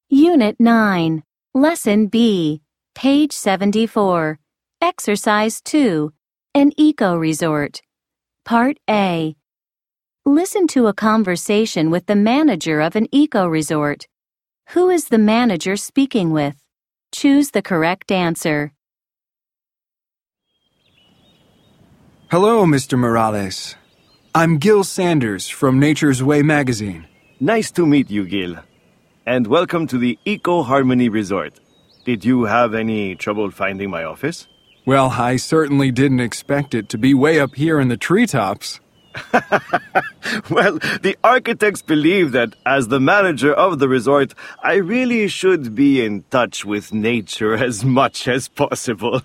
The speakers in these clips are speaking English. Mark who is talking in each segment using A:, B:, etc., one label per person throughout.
A: Unit 9, Lesson B, page 74, Exercise 2, an eco-resort. Part A. Listen to a conversation with the manager of an eco-resort. Who is the manager speaking with? Choose the correct answer.
B: Hello, Mr. Morales. I'm Gil Sanders from Nature's Way magazine.
C: Nice to meet you, Gil. And welcome to the Eco Harmony Resort. Did you have any trouble finding my office?
B: Well, I certainly didn't expect it to be way up here in the treetops.
C: Well, the architects believe that as the manager of the resort, I really should be in touch with nature as much as possible.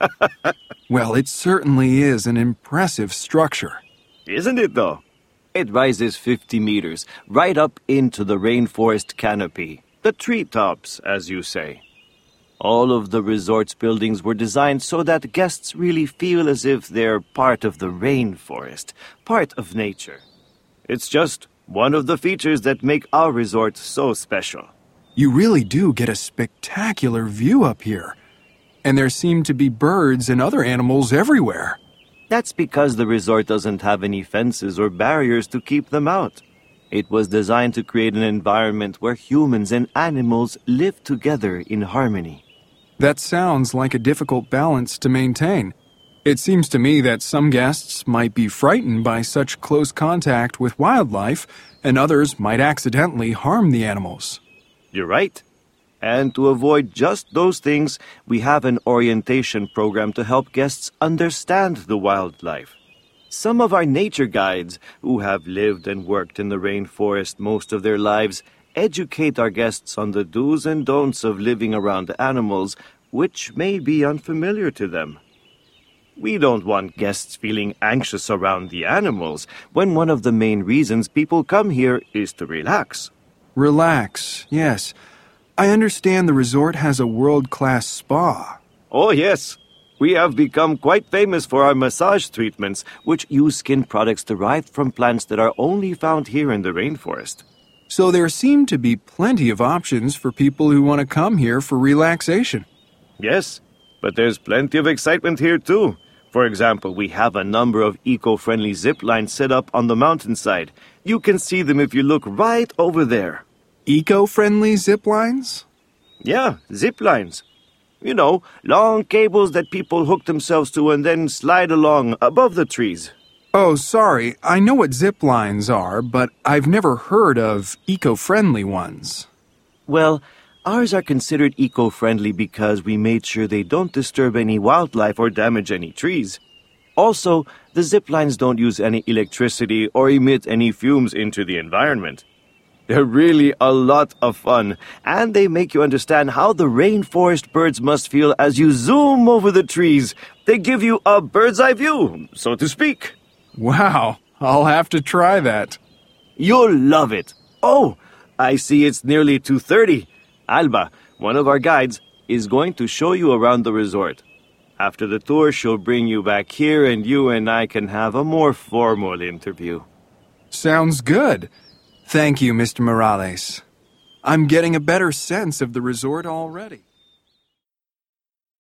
B: Well, it certainly is an impressive structure.
C: Isn't it, though? It rises 50 meters, right up into the rainforest canopy. The treetops, as you say. All of the resort's buildings were designed so that guests really feel as if they're part of the rainforest, part of nature. It's just one of the features that make our resort so special.
B: You really do get a spectacular view up here. And there seem to be birds and other animals everywhere.
C: That's because the resort doesn't have any fences or barriers to keep them out. It was designed to create an environment where humans and animals live together in harmony.
B: That sounds like a difficult balance to maintain. It seems to me that some guests might be frightened by such close contact with wildlife, and others might accidentally harm the animals.
C: You're right. And to avoid just those things, we have an orientation program to help guests understand the wildlife. Some of our nature guides, who have lived and worked in the rainforest most of their lives, educate our guests on the do's and don'ts of living around animals, which may be unfamiliar to them. We don't want guests feeling anxious around the animals, when one of the main reasons people come here is to relax.
B: Relax, yes. I understand the resort has a world-class spa.
C: Oh, yes. We have become quite famous for our massage treatments, which use skin products derived from plants that are only found here in the rainforest.
B: So there seem to be plenty of options for people who want to come here for relaxation.
C: Yes, but there's plenty of excitement here, too. For example, we have a number of eco-friendly zip lines set up on the mountainside. You can see them if you look right over there.
B: Eco-friendly zip lines?
C: Yeah, zip lines. You know, long cables that people hook themselves to and then slide along above the trees.
B: Oh, sorry. I know what zip lines are, but I've never heard of eco-friendly ones.
C: Well, ours are considered eco-friendly because we made sure they don't disturb any wildlife or damage any trees. Also, the zip lines don't use any electricity or emit any fumes into the environment. They're really a lot of fun, and they make you understand how the rainforest birds must feel as you zoom over the trees. They give you a bird's eye view, so to speak.
B: Wow, I'll have to try that.
C: You'll love it. Oh, I see it's nearly 2:30. Alba, one of our guides, is going to show you around the resort. After the tour, she'll bring you back here, and you and I can have a more formal interview.
B: Sounds good. Thank you, Mr. Morales. I'm getting a better sense of the resort already.